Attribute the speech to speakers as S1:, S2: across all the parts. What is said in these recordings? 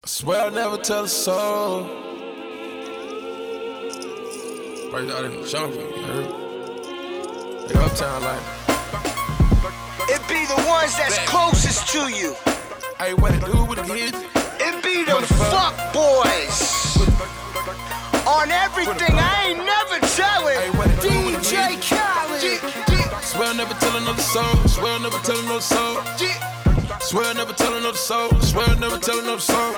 S1: Swear I'll never tell a soul. Right out in the jungle, you heard? They uptown like.
S2: It be the ones that's closest to you.
S1: Hey, what it do with the kids?
S2: It be them fuck boys. On everything, I ain't never telling.
S1: Hey, what it do with the
S2: DJ
S1: kids?
S2: Khaled.
S1: Swear I'll never tell another soul. Swear I'll never tell another soul. Swear I'll never tell another soul. Swear I'll never tell another soul.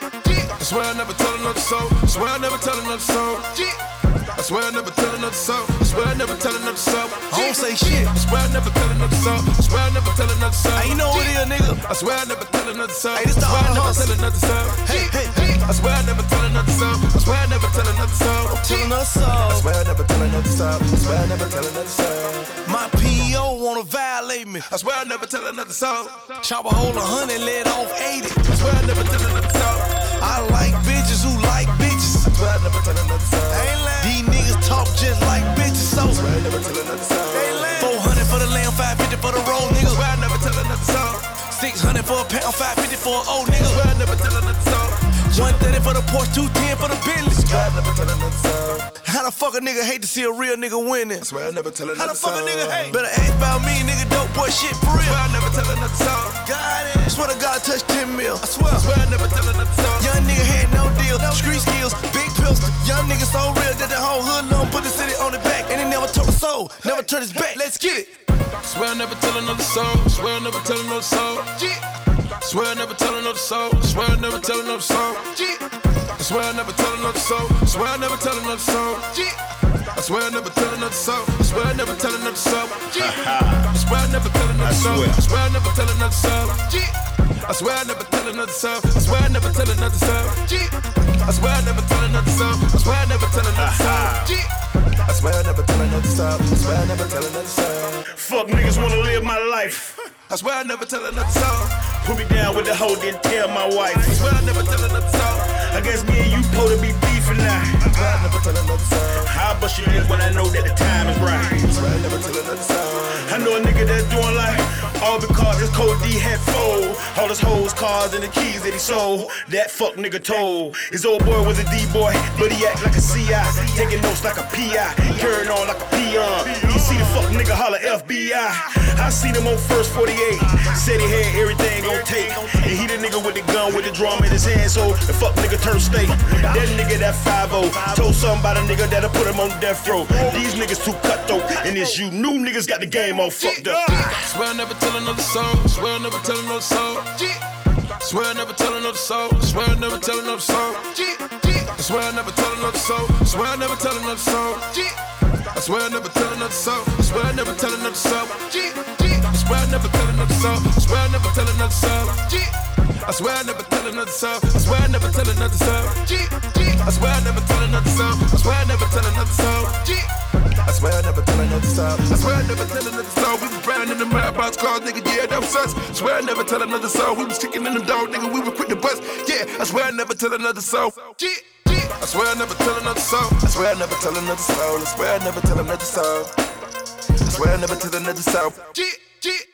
S1: I swear I'll never tell another soul. Swear I'll never tell another soul. I swear I'll never tell another soul. I swear I'll never tell another soul.
S3: I don't say shit.
S1: I swear I'll never tell another soul. I swear I'll never tell another soul.
S3: Hey, you know what it is, nigga?
S1: I swear I'll never tell another soul.
S3: Hey, this the
S1: I swear I'll never
S3: hustle.
S1: tell another soul.
S3: Hey, hey, hey.
S1: I swear I'll never tell another soul. I swear I'll never tell another soul.
S3: Tell another soul.
S1: I swear I'll never tell another soul. I swear I'll never tell another soul.
S3: My PO wanna violate me.
S1: I swear I'll never tell another soul.
S3: Chop a hole 100, let off 80.
S1: I swear I'll never tell another soul.
S3: I like bitches who like bitches.
S1: I swear I'll never tell another soul.
S3: These niggas talk just like bitches, so
S1: I swear I'll never tell another soul.
S3: 400 for the lamb, 550 for the roll,
S1: I
S3: nigga.
S1: swear I'll never tell another soul.
S3: 600 for a pound, 550 for an old
S1: I
S3: nigga.
S1: swear I'll never tell another soul.
S3: 130 for the Porsche, 210 for the Bentley.
S1: I swear I'll never tell another soul.
S3: How the fuck a nigga hate to see a real nigga winning?
S1: I swear I'll never tell
S3: How
S1: another
S3: the fuck
S1: soul.
S3: a nigga hate? Better ask about me, nigga, dope boy shit for
S1: I
S3: real.
S1: swear I'll never tell another soul.
S3: Got it. Swear to God, touch 10 mil. I swear.
S1: I swear I'll never tell another soul.
S3: Young nigga had no deal. Street skills, big pistol. Young nigga so real that the whole hood long put the city on the back. And he never told a soul, never turned his back. Let's get it.
S1: I swear I'll never tell another soul. I swear I'll never tell another soul. I swear I'll never tell another soul. I swear I'll never tell another soul. I swear I'll never tell another soul. I swear I'll never tell another soul. I swear I'll never tell another soul. I swear I'll never tell another soul. I swear I'll never tell another soul. I swear I'll never tell another soul. I swear I'll never tell another soul. I swear I'll never tell another soul. I swear I'll never tell another soul. I swear I'll never tell another soul. I swear I'll never tell another soul. I swear I'll never tell another soul.
S4: Fuck niggas wanna live my life.
S1: I swear I'll never tell another soul.
S4: Put me down with the hoe, then tell my wife.
S1: I swear I'll never tell another soul.
S4: I guess me and you supposed to be beefing now.
S1: I swear I'll never tell another soul.
S4: I'll bust your dick when I know that the time is right.
S1: I swear I'll never tell another soul.
S4: I know a nigga that's doing like all because his Code D had fold. All his hoes, cars, and the keys that he sold. That fuck nigga told. His old boy was a D-boy, but he act like a CI. Taking notes like a PI, carrying on like a peon. You see the fuck nigga holler FBI. I seen him on First 48. Said he had everything on tape. And he the nigga with the gun with the drum in his hand, so the fuck nigga turned state. That nigga that 5-0 told something about a nigga that'll put him on death row. These niggas too cutthroat, and it's you new niggas got the game all fucked up.
S1: I swear I'll never tell another soul. I swear I'll never tell another soul. I swear I'll never tell another soul. I swear I'll never tell another soul. I swear I'll never tell another soul. I swear I'll never tell another soul. I swear I'll never tell another soul. I swear I'll never tell another soul. I swear I'll never tell another soul. I swear I'll never tell another soul. I swear I'll never tell another soul. I swear I'll never tell another soul. I swear I'll never tell another soul. I swear I'll never tell another soul. I swear I'll never tell another soul. I swear I'll never tell another soul. We was riding in the mad box cars, nigga, yeah, that was us. I swear I'll never tell another soul. We was kicking in them dogs, nigga, we was quick to bust. Yeah, I swear I'll never tell another soul. I swear I'll never tell another soul. I swear I'll never tell another soul. I swear I'll never tell another soul. I swear I'll never tell another soul.